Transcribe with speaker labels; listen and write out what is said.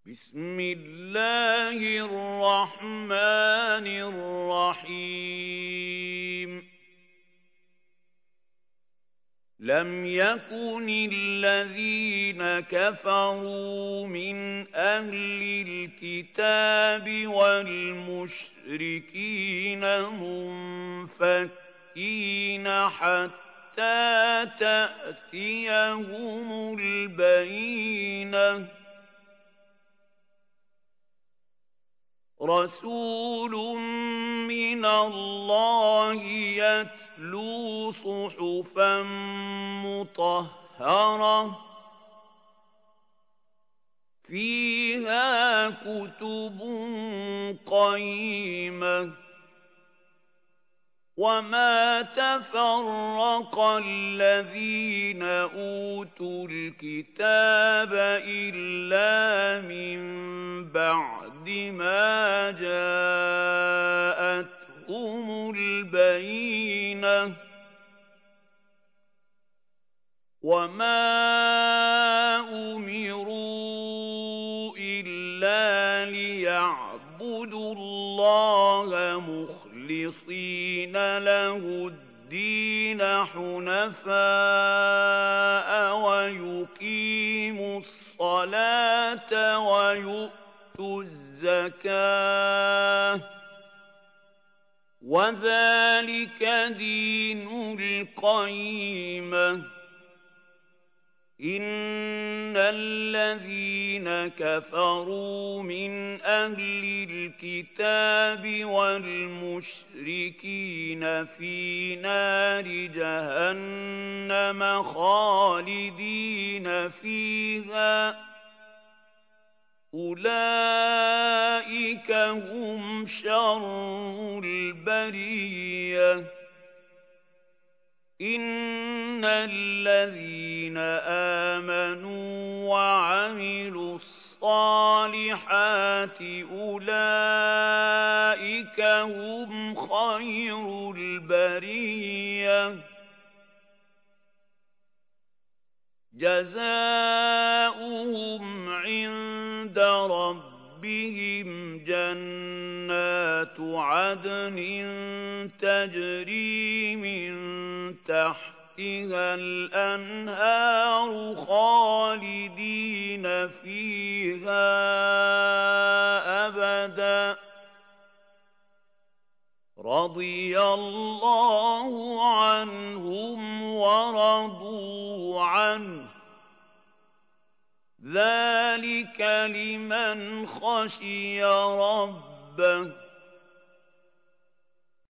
Speaker 1: بسم الله الرحمن الرحيم لم يكن الذين كفروا من أهل الكتاب والمشركين منفكين حتى تأتيهم البينة رسول من الله يتلو صحفا مطهرة فيها كتب قيمة وما تفرق الذين أوتوا الكتاب إلا من بعد ما جاءتهم البينة وما أمروا إلا ليعبدوا الله مخلصين له الدين حنفاء ويقيموا الصلاة ويؤتوا الزكاة وذلك دين القيمة إن الذين كفروا من أهل الكتاب والمشركين في نار جهنم خالدين فيها أولئك هم شر البرية إن الذين آمنوا وعملوا الصالحات أولئك هم خير البرية جزاؤهم عند ربهم جنات عدن تجري من تحتها الأنهار خالدين فيها أبدا رضي الله عنهم ورضوا عنه ذلك لمن خشي ربه